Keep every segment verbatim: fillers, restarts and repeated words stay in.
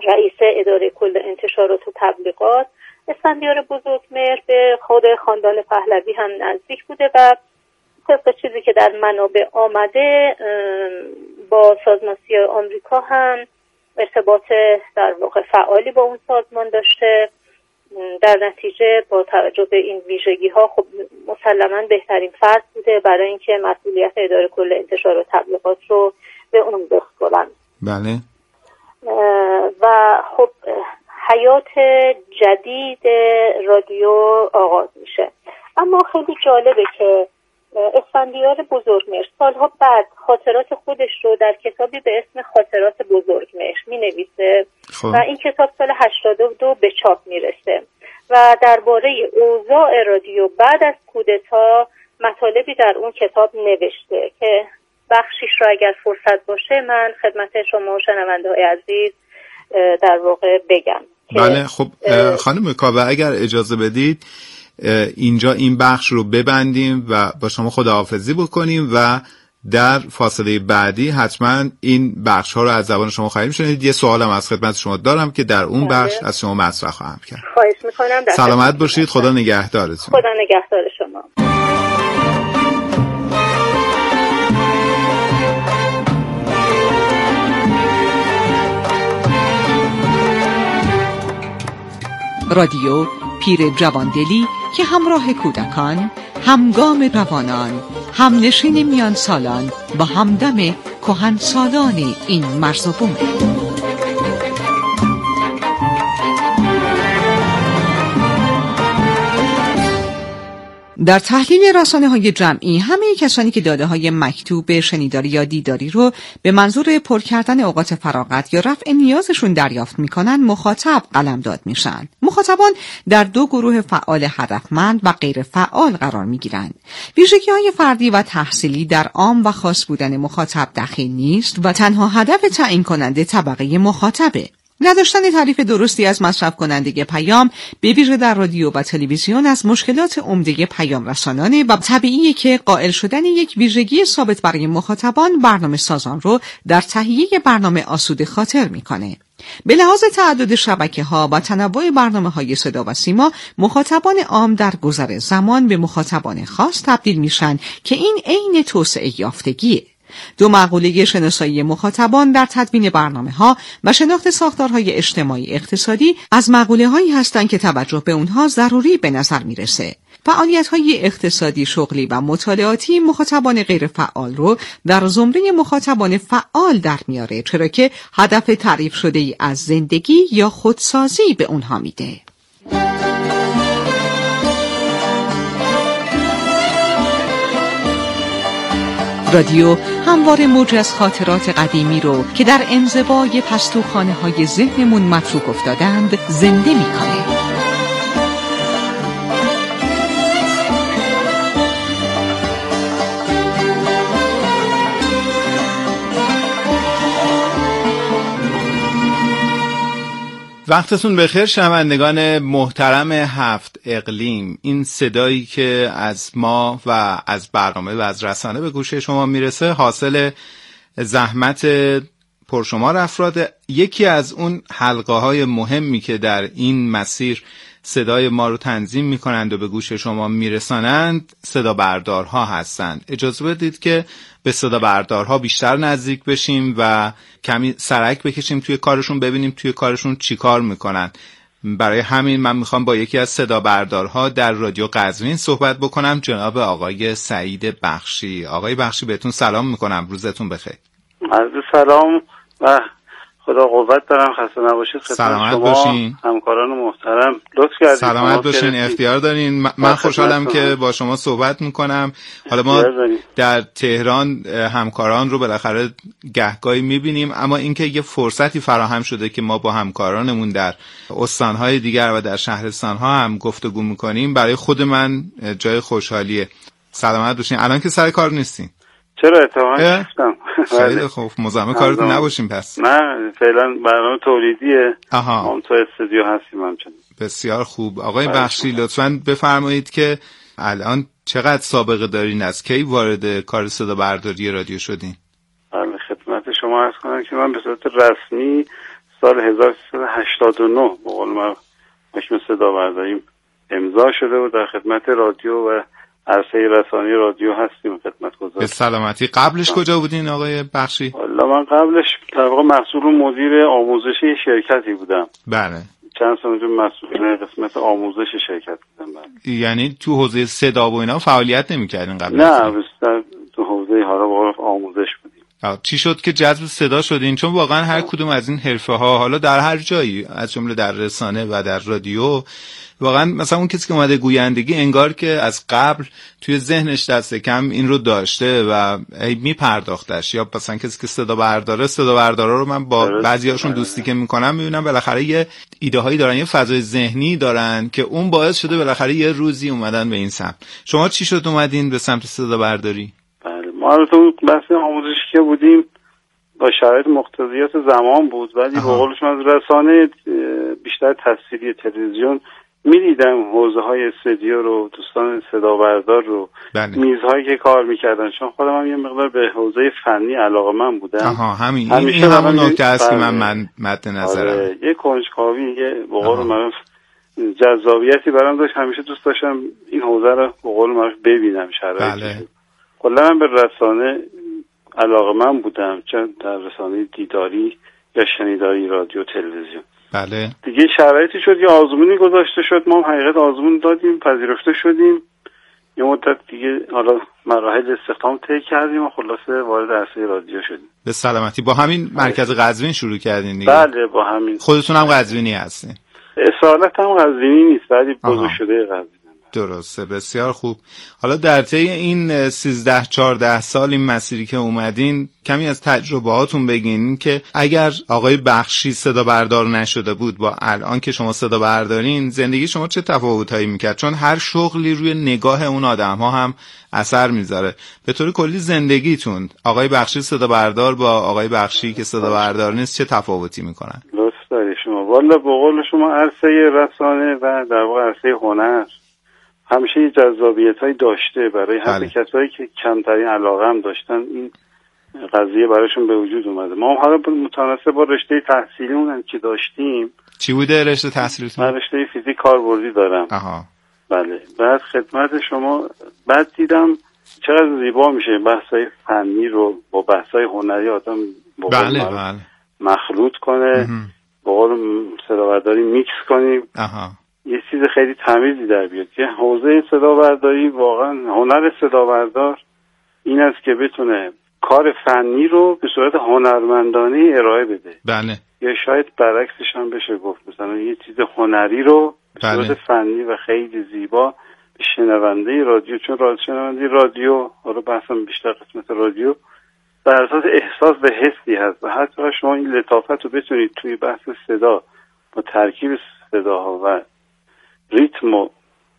رئیس اداره کل انتشارات و تبلیغات، اسفندیار بزرگمهر به خود خاندان پهلوی هم نزدیک بوده و طبق چیزی که در منابع آمده با سازمان سیاه آمریکا هم ارتباط در واقع فعالی با اون سازمان داشته. در نتیجه با توجه به این ویژگی ها خب مسلماً بهترین فرد بوده برای اینکه مسئولیت اداره کل انتشارات و تبلیغات رو به اون بسپارن. بله. و خب حیات جدید رادیو آغاز میشه. اما خیلی جالبه که اسفندیار بزرگمهر سالها بعد خاطرات خودش رو در کتابی به اسم خاطرات بزرگمهر می نویسه و این کتاب سال هشتاد و دو به چاپ میرسه و درباره اوضاع رادیو بعد از کودتا مطالبی در اون کتاب نوشته که بخشیش رو اگر فرصت باشه من خدمت شما و شنونده های عزیز در واقع بگم. بله. خب خانم کاوه اگر اجازه بدید اینجا این بخش رو ببندیم و با شما خداحافظی بکنیم و در فاصله بعدی حتما این بخش ها رو از زبان شما خواهیم شنید. یه سوالم از خدمت شما دارم که در اون بخش از شما مطرح خواهم کرد. خواهش میکنم. سلامت باشید. خدا نگهدارتون. خدا نگهدار شما. رادیو پیر جواندلی که همراه کودکان، همگام جوانان، همنشین میان سالان و همدم کهن سالان این مرز و بوم. در تحلیل رسانه‌های جمعی همه کسانی که داده‌های مکتوب شنیداری یا دیداری رو به منظور پر کردن اوقات فراغت یا رفع نیازشون دریافت می‌کنن مخاطب قلمداد میشن. مخاطبان در دو گروه فعال هدفمند و غیر فعال قرار می‌گیرند. ویژگی‌های فردی و تحصیلی در عام و خاص بودن مخاطب دخیل نیست و تنها هدف تعیین کننده طبقه مخاطبه. نداشتن تعریف درستی از مصرف کننده پیام به ویژه در رادیو و تلویزیون از مشکلات عمده پیام رسانانه و طبیعیه که قائل شدن یک ویژگی ثابت برای مخاطبان برنامه سازان رو در تهیه برنامه آسوده خاطر میکنه. به لحاظ تعدد شبکه‌ها و تنوع برنامه‌های صدا و سیما، مخاطبان عام در گذر زمان به مخاطبان خاص تبدیل میشن که این عین توسعه یافتگیه. دو مقوله شناسایی مخاطبان در تدوین برنامه‌ها و شناخت ساختارهای اجتماعی اقتصادی از مقوله‌هایی هستند که توجه به اونها ضروری به نظر میرسه. فعالیت‌های اقتصادی، شغلی و مطالعاتی مخاطبان غیر فعال رو در زمره مخاطبان فعال در میاره، چرا که هدف تعریف شده‌ای از زندگی یا خودسازی به اونها میده. رادیو همواره موج از خاطرات قدیمی رو که در انزوای پستوخانه های ذهنمون متروک افتادند زنده میکنه. وقتتون بخیر شنوندگان محترم هفت اقلیم. این صدایی که از ما و از برنامه و از رسانه به گوش شما میرسه حاصل زحمت پرشمار افراد. یکی از اون حلقه های مهمی که در این مسیر صدای ما رو تنظیم میکنند و به گوش شما میرسانند صدا بردارها هستند. اجازه بدید که به صدا بردارها بیشتر نزدیک بشیم و کمی سرک بکشیم توی کارشون، ببینیم توی کارشون چی کار میکنن. برای همین من میخوام با یکی از صدا بردارها در رادیو قزوین صحبت بکنم، جناب آقای سعید بخشی. آقای بخشی بهتون سلام میکنم، روزتون بخیر. عرض سلام و خدا قوت دارم، خسته نباشید. سلامت باشین. همکاران محترم لطف کردید. سلامت باشین، اختیار دارین. من خوشحالم که با شما صحبت میکنم. حالا ما در تهران همکاران رو بالاخره گهگاهی میبینیم، اما اینکه یه فرصتی فراهم شده که ما با همکارانمون در استانهای دیگر و در شهرستانها هم گفتگو میکنیم برای خود من جای خوشحالیه. سلامت باشین. الان که سر کار نیستین؟ چرا اتفاقا نیستم. خیلی خوب، مزاحم کارتون نباشیم پس. نه فعلا برنامه تولیدیه. آها. ما تو استودیو هستیم همچنین. بسیار خوب. آقای بخشی لطفاً بفرمایید که الان چقدر سابقه دارین، از کی وارد کار صدا برداری رادیو شدین؟ بله خدمت شما عرض کنم که من به صورت رسمی سال هزار و سیصد و هشتاد و نه به قول من حکم صدا برداریم امضا شده و در خدمت رادیو و عرصه رسانه رادیو هستیم خدمتگزار. به سلامتی. قبلش کجا بودین آقای بخشی؟ والا من قبلش در واقع مسئول مدیر آموزشی شرکتی بودم. بله. چند سال مسئول قسمت آموزش شرکت بودم. بله. یعنی تو حوزه صدا و اینا فعالیت نمی‌کردین قبل؟ نه، بیشتر تو حوزه حالا واقعا آموزش بودیم. چی شد که جذب صدا شدین؟ چون واقعا هر کدوم از این حرفه‌ها حالا در هر جایی از جمله در رسانه و در رادیو واقعا مثلا اون کسی که اومده گویندگی انگار که از قبل توی ذهنش دست کم این رو داشته و میپرداختش، یا مثلا کسی که صدا برداره صدا بردارا رو من با بعضیاشون دوستی که میکنم میبینم بالاخره یه ایده هایی دارن، یه فضای ذهنی دارن که اون باعث شده بالاخره یه روزی اومدن به این سمت. شما چی شد اومدین به سمت صدا برداری؟ بله، ما رو تو بحث آموزشی که بودیم با شرایط مقتضیات زمان بود، ولی به قولش از رسانه بیشتر تصویری تلویزیون می‌دیدم حوزه های استودیو رو، دوستان صدا بردار رو، بله. میزهایی که کار میکردن، چون خودم هم یه مقدار به حوزه فنی علاقه‌مند بودم. آها همین این, این همون نکته است که من من مد نظرم. آره، یه کنجکاوی، یه به قول معروف جذابیتی برام داشت، همیشه دوست داشتم این حوزه رو به قول معروف ببینم شرایطش. بله. کلا به رسانه علاقه‌مند بودم، چه در رسانه دیداری یا شنیداری رادیو تلویزیون. بله. دیگه شرایطی شد، یه آزمونی گذاشته شد، ما هم حقیقت آزمون دادیم، پذیرفته شدیم، یه مدت دیگه حالا مراحل استخدام طی کردیم و خلاصه وارد عرصه رادیو شدیم. به سلامتی. با همین مرکز قزوین شروع کردین دیگه؟ بله، با همین. خودتون هم قزوینی هستین؟ اصالت هم قزوینی نیست، ولی بزرگ شده قزوین. درسته، بسیار خوب. حالا در طی این سیزده چهارده سال این مسیری که اومدین کمی از تجربهاتون بگین که اگر آقای بخشی صدا بردار نشده بود با الان که شما صدا بردارین، زندگی شما چه تفاوتایی میکرد؟ چون هر شغلی روی نگاه اون آدم ها هم اثر میذاره. به طور کلی زندگیتون آقای بخشی صدا بردار با آقای بخشی که صدا بردار نیست چه تفاوتی میکنن؟ لطف داری شما. والا به قول شما عرصه رسانه و در واقع عرصه هنر همیشه یه جذابیت‌هایی داشته برای هر کسایی که کمترین علاقه هم داشتن، این قضیه براشون به وجود اومده. ما حالا متناسب با رشته تحصیلیمون هم که داشتیم. چی بوده رشته تحصیلیتون؟ من رشته فیزیک کاربردی دارم. آها. بله. بعد خدمت شما بعد دیدم چقدر زیبا میشه بحث‌های فنی رو با بحث‌های هنری آدم با بله بله مخلوط کنه، با قول صدابرداری میکس کنیم. آها. یه چیز خیلی تمیزی در بیاد. که حوزه صدابرداری واقعا هنر صدابردار این است که بتونه کار فنی رو به صورت هنرمندانه ارائه بده. بله. یا شاید برعکسش هم بشه گفت، مثلا یه چیز هنری رو به صورت بله. فنی و خیلی زیبا به شنونده رادیو، چون رادیو شنونده رادیو حالا بحثم بیشتر قسمت رادیو بر اساس احساس و حسی هست و حتی شما این لطافت رو بتونید توی بحث صدا با ترکیب صداها و ریتم و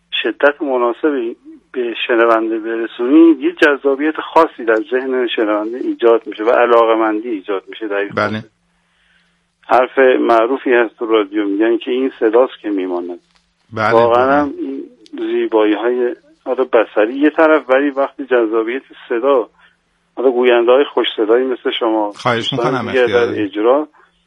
شدت مناسبی به شنونده برسونید، یه جذابیت خاصی در ذهن شنونده ایجاد میشه و علاقه‌مندی ایجاد میشه. در بله. حرف معروفی هست تو رادیو میگن که این صداست که میماند. بله. واقعا هم این زیبایی های حالا بصری یه طرف، ولی وقتی جذابیت صدا، حالا گوینده های خوش صدایی مثل شما خواهش میکنم در اجرا،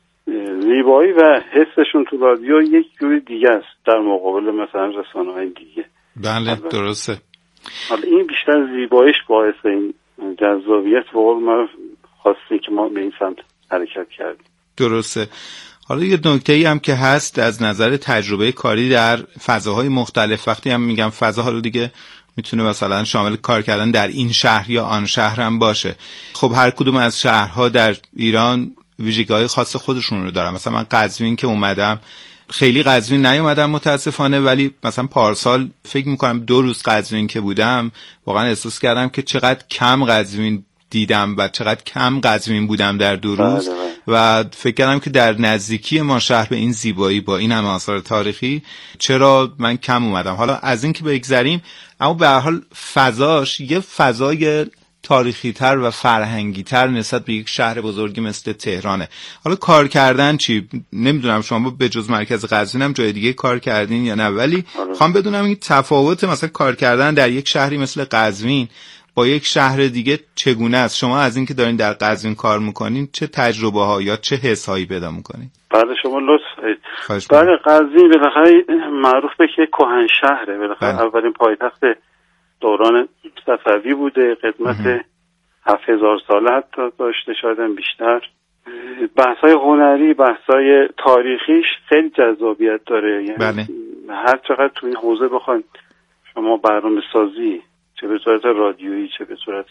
زیبایی و حسشون تو رادیو یک جوری دیگه است در مقابل مثلا رسانه‌های دیگه. بله درسته. حالا این بیشتر زیباییش باعث این جذابیت و قول معروف خواستی که ما به این سمت حرکت کردیم. درسته. حالا یه نکته‌ای هم که هست از نظر تجربه کاری در فضاهای مختلف، وقتی هم میگم فضا حالا دیگه میتونه مثلا شامل کار کردن در این شهر یا آن شهر هم باشه. خب هر کدوم از شهرها در ایران ویژگی‌های خاص خودشون رو دارن. مثلا من قزوین که اومدم، خیلی قزوین نیومدم متاسفانه، ولی مثلا پارسال فکر میکنم دو روز قزوین که بودم واقعا احساس کردم که چقدر کم قزوین دیدم و چقدر کم قزوین بودم در دو روز و فکر کردم که در نزدیکی ما شهر به این زیبایی با این همه آثار تاریخی چرا من کم اومدم. حالا از این که بگذریم، اما به هر حال فضاش یه فضای تاریخی تر و فرهنگی تر نسبت به یک شهر بزرگی مثل تهرانه. حالا کار کردن چی؟ نمیدونم شما به جز مرکز قزوین هم جای دیگه کار کردین یا نه، ولی خوام بدونم این تفاوت مثلا کار کردن در یک شهری مثل قزوین با یک شهر دیگه چگونه است؟ شما از این که دارین در قزوین کار میکنین چه تجربه ها یا چه حس هایی پیدا میکنین؟ بله شما لطف. بله قزوین بالاخره معروف به که کهنشهره، بالاخره اولین پایتخت دوران صفوی بوده، قدمت هفت هزار ساله حتی داشته، شاید هم بیشتر. بحث‌های هنری، بحث‌های تاریخیش خیلی جذابیت داره. یعنی بله. هر چقدر تو این حوزه بخواید شما برنامه سازی، چه به صورت رادیویی چه به صورت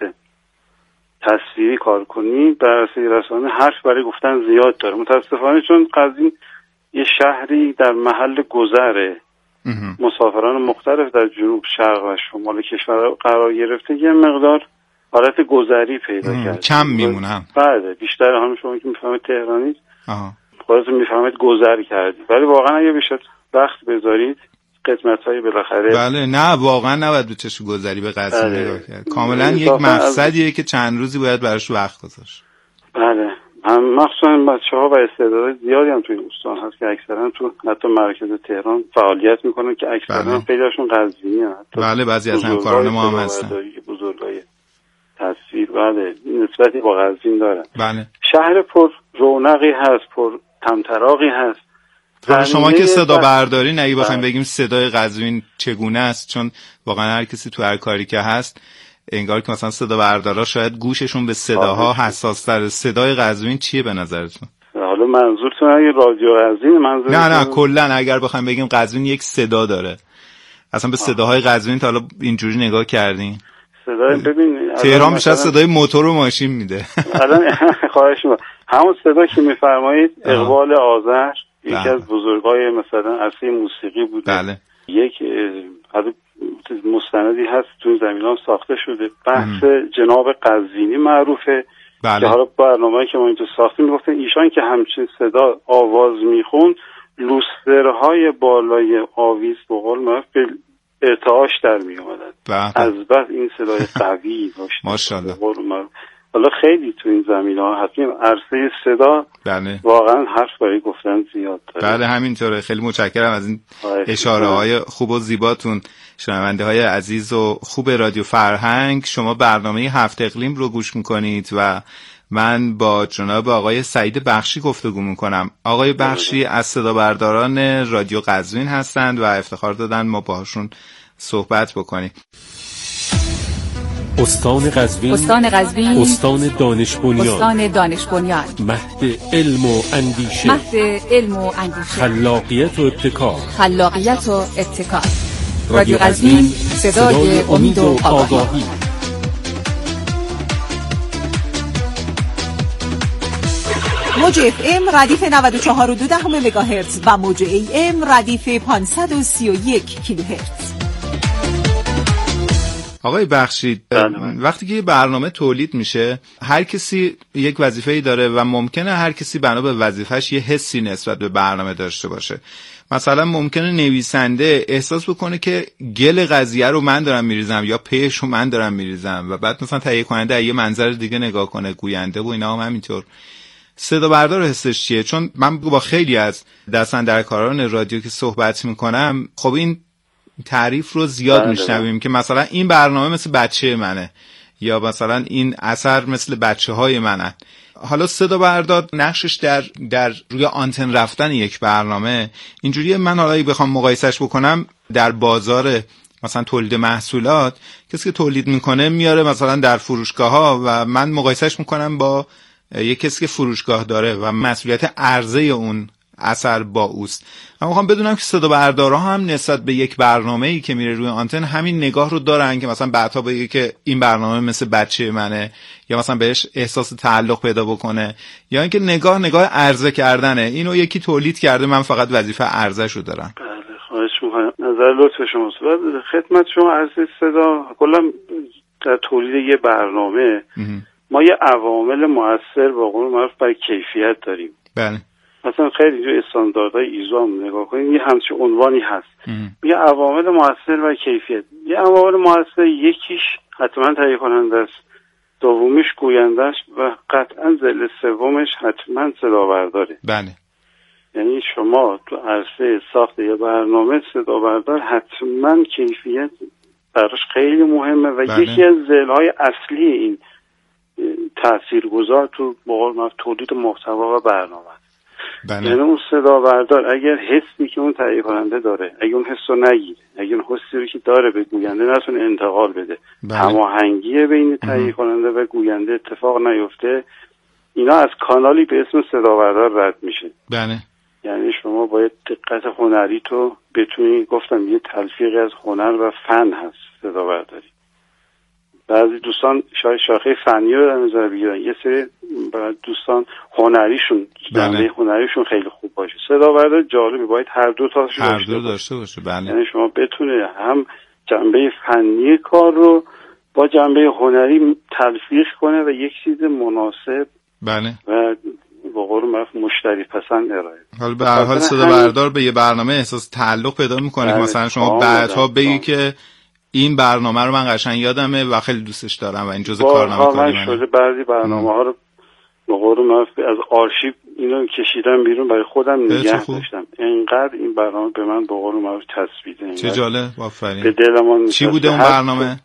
تصویری کار کنی، در رسانه حرف برای گفتن زیاد داره. متاسفانه چون قزوین یه شهری در محل گذره، مسافران مختلف در جنوب، شرق و شمال کشور قرار گرفته، یه مقدار حالت گذری پیدا کرد، کم میمونن. بله بیشتر هم شما که میفهمید تهرانی خودتون میفهمید گذر کردید، ولی واقعا اگه بشه وقت بذارید قسمت‌های بالاخره. بله نه واقعا نباید به چشم گذری به قزوین نگاه کرد، کاملا یک مقصدیه از... که چند روزی باید براش وقت گذاشت. بله هم مخصوصا بچه‌ها و استعدادهای زیادی هم توی استان هست که اکثرا تو حتی مرکز تهران فعالیت میکنن که اکثرا بله. خیلیشون قزوینی‌ان. بله بعضی از همکاران ما هم هستن. بزرگای تصویر بله نسبتی با قزوین دارن. بله. شهر پر رونقی هست، پر طمطراقی هست. شما که صدا برداری نگی بخوایم بگیم صدای قزوین چگونه است، چون واقعا هر کسی تو هر کاری که هست انگار که مثلا صدا بردارا شاید گوششون به صداها حساس تر. صدای قزوین چیه به نظرتون؟ حالا منظورتون اگه رادیو قزوین منظور نه نه کلا اگر بخوایم بگیم قزوین یک صدا داره، اصلا به صداهای قزوین تا حالا اینجوری نگاه کردین؟ صدای ببین تهران بیشتر صدای موتور و ماشین میده. الان خواهش می‌کنم همون صدا که میفرمایید اقبال آذر یکی از بزرگای مثلا اصلی موسیقی بوده. بله. یک حالا مستندی هست تو زمینان ساخته شده، بحث ام. جناب قزوینی معروفه. بله. که حالا برنامه‌ای که ما اینجا ساختیم میگفتن ایشان که همچین صدا آواز میخوند لوسترهای بالای آویز به قول معروف به ارتعاش در میومدن. از بس این صدای قوی داشت. ماشاءالله. حالا خیلی تو این زمینه‌ها هستیم، عرصه صدا بله. واقعا حرف برای گفتن زیاد داره. بله همینطوره. خیلی متشکرم از این اشاره‌های خوب و زیباتون. شنونده‌های عزیز و خوب رادیو فرهنگ، شما برنامه هفت اقلیم رو گوش می‌کنید و من با جناب آقای سعید بخشی گفتگو می‌کنم. آقای بخشی از صدا برداران رادیو قزوین هستند و افتخار دادن ما باهاشون صحبت بکنیم. استان قزوین، استان قزوین، استان دانش بنیان، استان دانش بنیان، مهد علم و اندیشه، مهد علم و اندیشه، خلاقیت و ابتکار، خلاقیت و ابتکار. رادیو قزوین، صدای امید و آگاهی. موج اف ام ردیف نود و چهار و دو دهم مگاهرتز و موج ای ام ردیف پانصد و سی و یک کیلوهرتز. آقای بخشید وقتی که یه برنامه تولید میشه هر کسی یک وظیفه‌ای داره و ممکنه هر کسی بنا به وظیفه‌اش یه حسی نسبت به برنامه داشته باشه. مثلا ممکنه نویسنده احساس بکنه که گل قضیه رو من دارم میریزم یا پیش رو من دارم میریزم و بعد مثلا تهیه کننده یه منظر دیگه نگاه کنه، گوینده و اینا هم همینطور. صدا بردار حسش چیه؟ چون من با خیلی از دستاندرکاران رادیو که صحبت میکنم خب این تعریف رو زیاد میشنویم که مثلا این برنامه مثل بچه منه یا مثلا این اثر مثل بچه های منه. حالا صدا بردار نقشش در در روی آنتن رفتن یک برنامه اینجوریه. من حالا بخوام مقایسش بکنم در بازار مثلا تولید محصولات، کسی که تولید میکنه میاره مثلا در فروشگاه ها و من مقایسش میکنم با یک کسی که فروشگاه داره و مسئولیت عرضه اون اثر با اوست. من میخوام بدونم که صدا بردارها هم نسبت به یک برنامه‌ای که میره روی آنتن همین نگاه رو دارن که مثلا بعدها بگه که این برنامه مثل بچه منه یا مثلا بهش احساس تعلق پیدا بکنه، یا اینکه نگاه نگاه عرضه کردنه، اینو یکی تولید کرده من فقط وظیفه عرضه‌شو دارم. بله خواهش می‌کنم. نظر لطف شما. خدمت شما عرض صدا کلا در تولید یه برنامه ما یه عوامل مؤثر به قول معروف بر کیفیت داریم. بله. مثلا خیلی جو استانداردهای ایزو هم نگاه کنید یه همچین عنوانی هست، یه عوامل مؤثر و کیفیت. یه عوامل مؤثر یکیش حتما تهیه کننده است، دومیش گوینده است و قطعا ذیل سومش حتما صدا برداره. بله. یعنی شما تو عرصه ساخت یه برنامه صدا بردار حتما کیفیت براش خیلی مهمه و بله. یکی از ذیل‌های اصلی این تاثیرگذار تو بقول ما تولید محتوا و برنامه. بله. یعنی اون صدا بردار اگر حسی که اون تهیه کننده داره، اگر اون حس رو نگیره، اگر اون حسی رو که داره به گوینده نتونه انتقال بده، بله. هماهنگی بین تهیه کننده و گوینده اتفاق نیفته، اینا از کانالی به اسم صدا بردار رد میشه. بله. یعنی شما باید دقت هنری تو بتونی، گفتم یه تلفیقی از هنر و فن هست صدا برداری. بعضی دوستان شاید شاخه فنی رو در نظر بگیرن، یه سری دوستان هنریشون جنبه هنریشون خیلی خوب باشه. صدا بردار جالبه، باید هر دو تاشو هر داشته, دو داشته باشه. بله. یعنی شما بتونه هم جنبه فنی کار رو با جنبه هنری تلفیق کنه و یک چیز مناسب بله و با قول معروف مشتری پسند ارائه. حالا به هر حال صدا بردار به یه برنامه احساس تعلق پیدا میکنه. مثلا شما بعدها بگی که این برنامه رو من قشنگ یادمه و خیلی دوستش دارم و این جزء کارنامه کاری منه. شده بعضی برنامه ها رو به قول معروف از آرشیو اینو کشیدم بیرون برای خودم نگه داشتم. اینقدر این برنامه به من به قول معروف چسبیده. چه جالب، آفرین. به دلم. چی بوده اون برنامه؟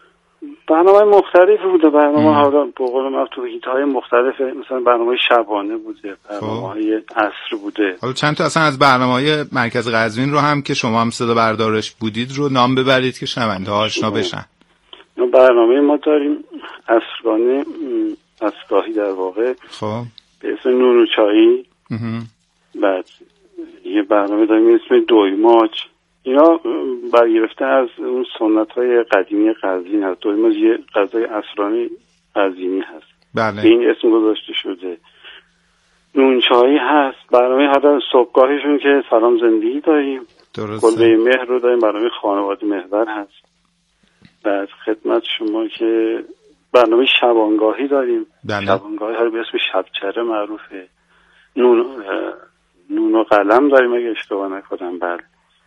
برنامه مختلفی بوده. برنامه ها به قول معروف تو هیت‌های مختلف، مثلا برنامه شبانه بوده، برنامه‌های عصر بوده. حالا چند تا اصلا از برنامه‌های مرکز قزوین رو هم که شما هم صدا بردارش بودید رو نام ببرید که شنونده ها آشنا بشن. برنامه ما داریم عصرگانه، عصرگاهی در واقع، خب به اسم نون و چایی. بعد یه برنامه داریم اسم دویماج. اینا برگرفته از اون سنت‌های قدیمی قزوین هست. دویماج یه غذای عصرانی قزوینی هست. بله. این اسم گذاشته شده. نون چایی هست. برنامه حالا صبحگاهشون که سلام زندگی داریم. درسته. کلبه مهر رو داریم، برنامه خانواده محور هست. بعد خدمت شما که برنامه شبانگاهی داریم. بله. شبانگاهی ها به اسم شبچره معروفه. نون نون و قلم داریم اگه اشتباه نکنم. بله.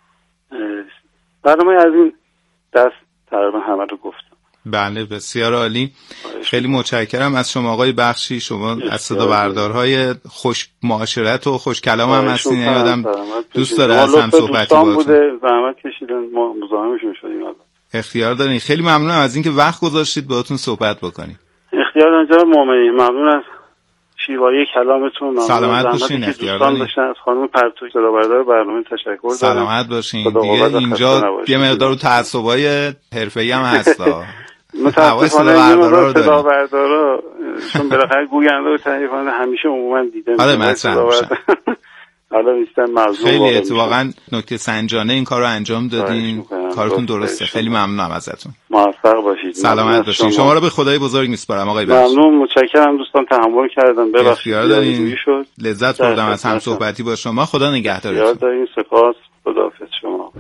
برنامه از این دست تقریبا همه رو گفتم. بله بسیار عالی. خیلی متشکرم از شما آقای بخشی. شما از صدا بردارهای خوش معاشرت و خوش کلام هم هستین. یادم دوست داره از هم صحبتی باتون. زحمت کشیدن، ما مزاحمشون شدیم. اختیار دارین. خیلی ممنونم از اینکه وقت گذاشتید باهاتون صحبت بکنیم. اختیار دارین مومنی. ممنون از شیوایی کلامتون. سلامت باشین. اختیار دارین. از خانم پرتو صدا بردار برنامه تشکر دارم. سلامت باشین. دیگه اینجا یه مقدار تعصبای حرفه‌ای هم هستا. متاسفانه این مقدار صدا بردارا چون بالاخره گوینده و تهیه کننده همیشه عموما دیده میشه. آره مطرح میشن. حالا نیستن مظلوم. خیلی اتفاقا نکته سنجانه این کار رو انجام دادین. کارتون درسته. خیلی ممنونم ازتون. موفق باشید. سلامت باشین. شما رو به خدای بزرگ میسپارم آقای بخش. ممنون، متشکرم دوستان، تحمل کردم. ببخشید. لذت بردم از هم صحبتی با شما. خدا نگهدارتون. یاد دارین. سپاس. خداحافظ شما.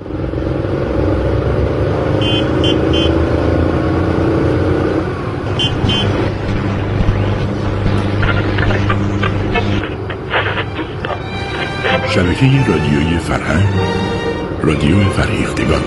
شبکه رادیویی فرهنگ، رادیو فرهیختگان.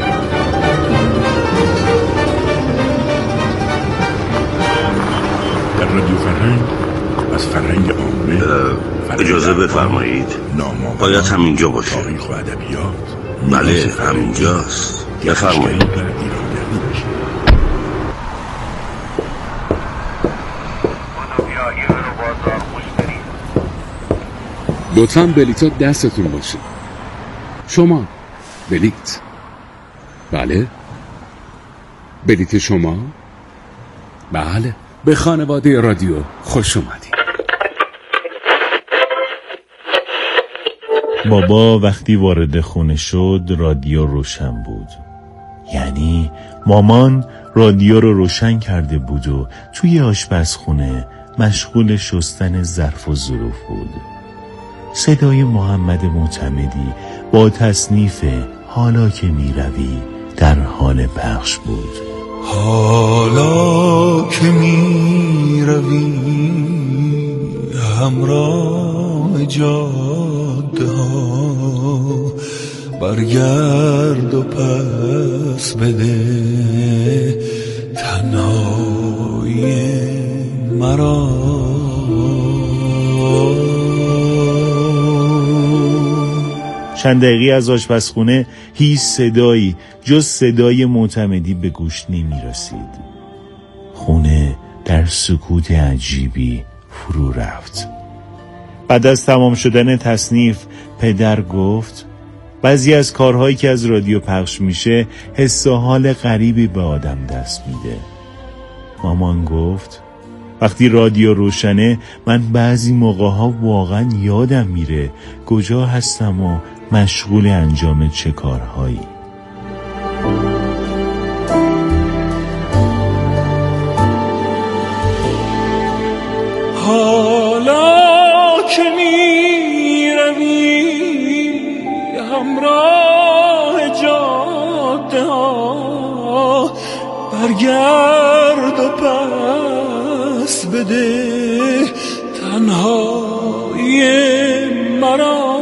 در رادیو فرهنگ از فرهنگ عامه اجازه بفرمایید. باید همینجا باشه. تاریخ و ادبیات. بله همینجاست. بفرمایید. لطفاً بلیطا دستتون باشه. شما بلیط. بله بلیط شما. بله. به خانواده رادیو خوش اومدید. بابا وقتی وارد خونه شد رادیو روشن بود. یعنی مامان رادیو رو روشن کرده بود و توی آشپزخونه مشغول شستن ظرف و ظروف بود. صدای محمد معتمدی با تصنیف حالا که می روی در حال پخش بود. حالا که می روی همراه جاده ها، برگرد و پس بده تنهایی مرا. چند دقیقه از آشپزخونه هیچ صدایی جز صدای معتمدی به گوش نمی رسید. خونه در سکوت عجیبی فرو رفت. بعد از تمام شدن تصنیف پدر گفت بعضی از کارهایی که از رادیو پخش میشه حس و حال غریبی به آدم دست میده. مامان گفت وقتی رادیو روشنه من بعضی موقعها واقعا یادم میره کجا هستم و مشغول انجام چه کارهایی. حالا که می روی همراه جاده ها برگرد و پس بده تنهایی مرا،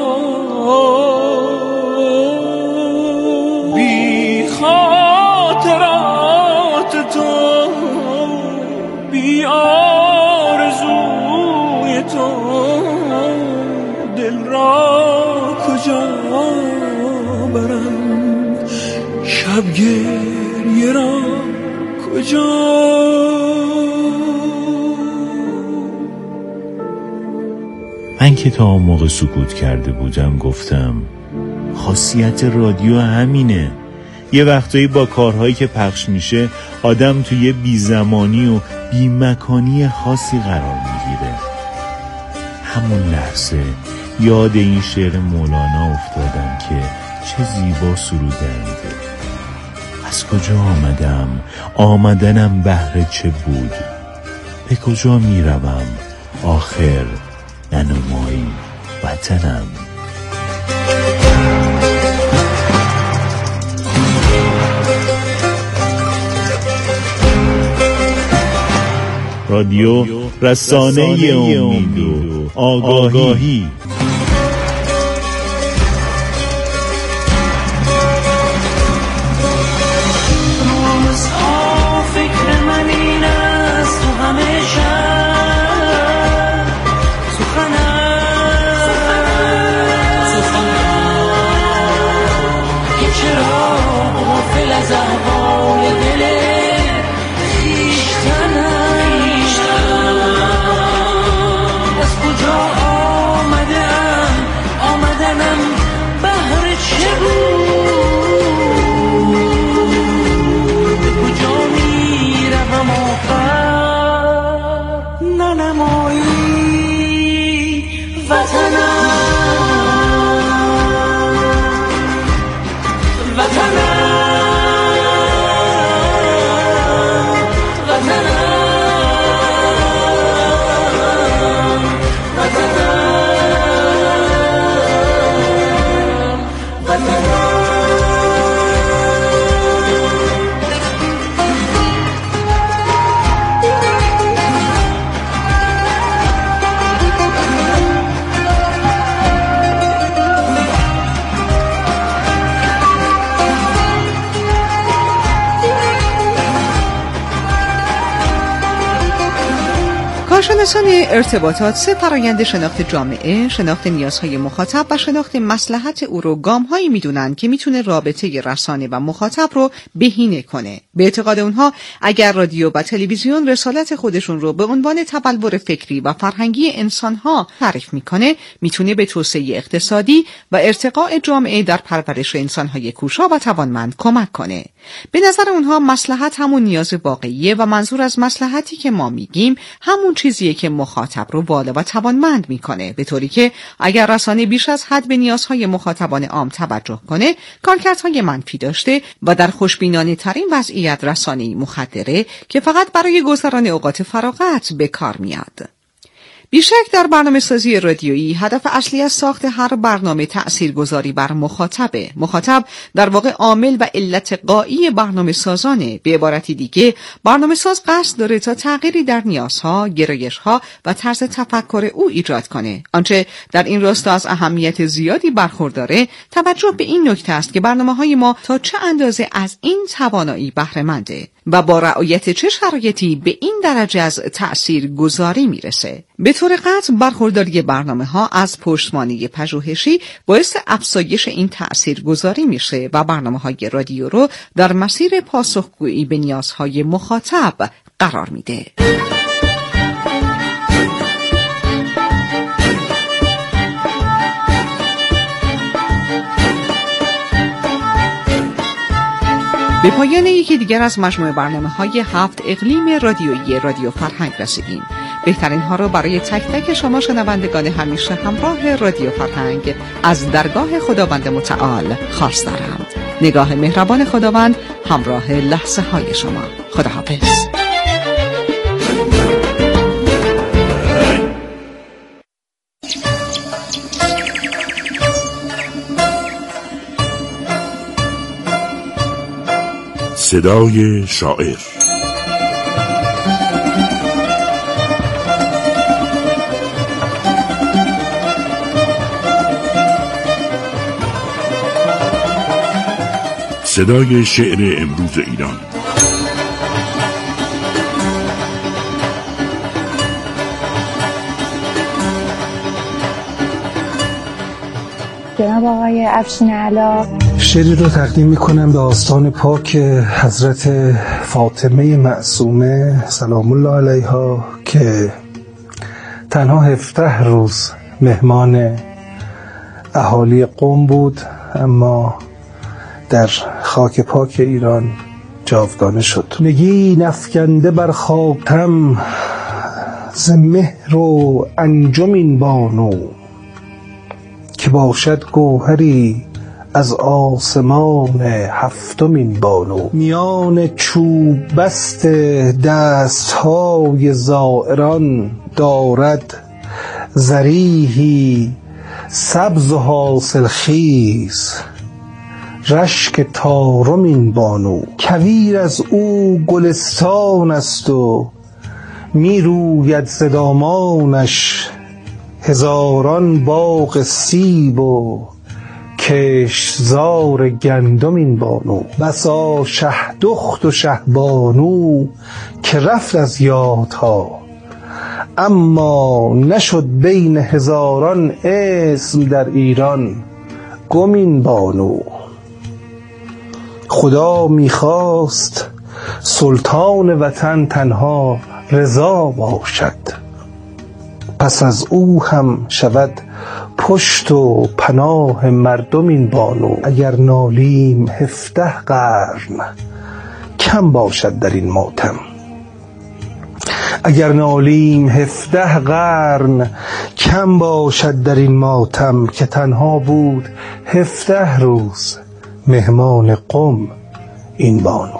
بی خاطرات تو، بی آرزوی تو، دل را کجا برم، شب گریه را کجا. من که تا موقع سکوت کرده بودم گفتم خاصیت رادیو همینه، یه وقتایی با کارهایی که پخش میشه آدم توی بیزمانی و بیمکانی خاصی قرار میگیره. همون لحظه یاد این شعر مولانا افتادم که چه زیبا سرودند. از کجا آمدم، آمدنم بهر چه بود، به کجا میروم آخر ننمایی وطنم. رادیو رسانه امید و آگاهی. کارشناسان ارتباطات سه فرآیند شناخت جامعه، شناخت نیازهای مخاطب و شناخت مصلحت او رو گام‌هایی میدونن که میتونه رابطه رسانه و مخاطب رو بهینه کنه. به اعتقاد اونها اگر رادیو و تلویزیون رسالت خودشون رو به عنوان تبلور فکری و فرهنگی انسانها تعریف میکنه، میتونه به توسعه اقتصادی و ارتقاء جامعه در پرورش انسانهای کوشا و توانمند کمک کنه. به نظر اونها مصلحت همون نیاز واقعیه و منظور از مصلحتی که ما میگیم همون چیزیه که مخاطب رو والا و توانمند میکنه، به طوری که اگر رسانه بیش از حد به نیازهای مخاطبان عام توجه کنه کارکردهای منفی داشته و در خوشبینانه ترین وضعیت رسانه‌ای مخدره که فقط برای گذران اوقات فراغت به کار میاد. بیشک در برنامه سازی رادیویی هدف اصلی از ساخت هر برنامه تأثیرگذاری بر مخاطبه. مخاطب در واقع عامل و علت غایی برنامه سازانه. به عبارتی دیگه برنامه ساز قصد داره تا تغییری در نیازها، گرایشها و طرز تفکر او ایجاد کنه. آنچه در این راستا از اهمیت زیادی برخورداره توجه به این نکته است که برنامه‌های ما تا چه اندازه از این توانایی بهره منده و با رعایت چه شرایطی به این درجه از تأثیر گذاری میرسه. به طور قطع برخورداری برنامه ها از پشتوانه پژوهشی باعث افزایش این تأثیر گذاری میشه و برنامه های رادیو رو در مسیر پاسخگویی به نیازهای مخاطب قرار میده. به پایان یکی دیگر از مجموعه برنامه‌های هفت اقلیم رادیویی رادیو فرهنگ رسیدیم. بهترین ها رو برای تک تک شما شنوندگان همیشه همراه رادیو فرهنگ از درگاه خداوند متعال خواست دارم. نگاه مهربان خداوند همراه لحظه های شما. خداحافظ. صدای شاعر. صدای شعر امروز ایران. جناب آقای افشین علا، شعری رو تقدیم میکنم به آستان پاک حضرت فاطمه معصومه سلام الله علیها که تنها هفده روز مهمان اهالی قم بود، اما در خاک پاک ایران جاودانه شد. نگین افکنده بر خاتم ز مهر و انجم این بانو، که باشد گوهری از آسمان هفتم این بانو. میان چوب بست دستهای زائران دارد زریحی سبز و حاصل خیز رشک تارم این بانو. کویر از او گلستان است و می روید ز دامانش هزاران باغ سیب و کشتزار گندم این بانو. بسا شه دخت و شه بانو که رفت از یادها، اما نشد بین هزاران اسم در ایران گم این بانو. خدا میخواست سلطان وطن تنها رضا باشد، پس از او هم شود پشت و پناه مردم این بانو. اگر نالیم هفده قرن کم باشد در این ماتم، اگر نالیم هفده قرن کم باشد در این ماتم، که تنها بود هفده روز مهمان قم این بانو.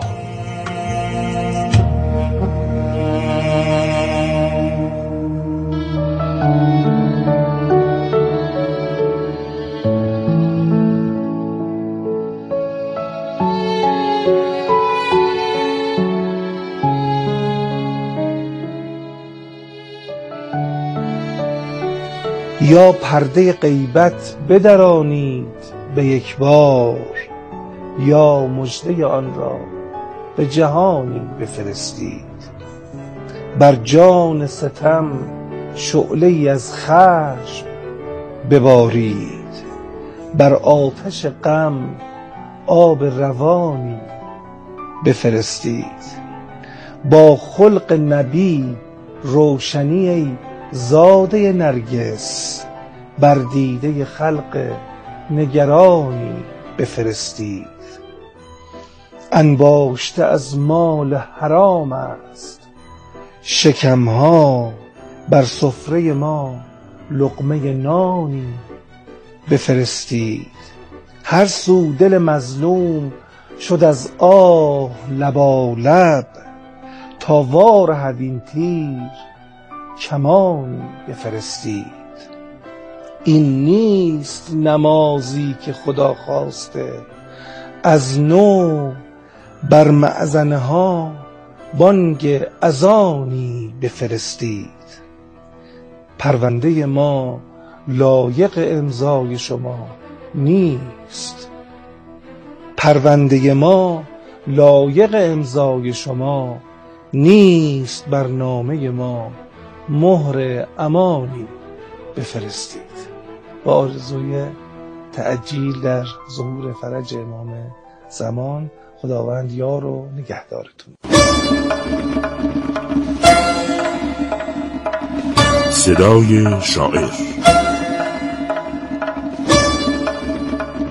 یا پرده غیبت بدرانید به یک بار، یا مژده آن را به جهانی بفرستید. بر جان ستم شعله‌ای از خشم ببارید، بر آتش غم آب روانی بفرستید. با خلق نبی روشنی ای زاده نرگس، بر دیده خلق نگرانی بفرستید. انباشته از مال حرام است شکمها، بر سفره ما لقمه نانی بفرستید. هر سو دل مظلوم شد از آه لبالب، تا وارهد این تیر کمانی بفرستید. این نیست نمازی که خدا خواسته، از نو بر مأذنه ها بانگ اذانی بفرستید. پرونده ما لایق امضای شما نیست، پرونده ما لایق امضای شما نیست، بر نامه ما مهر امانی بفرستید. با آرزوی تعجیل در ظهور فرج امام زمان، خداوند یار و نگهدارتون. صدای شاعر.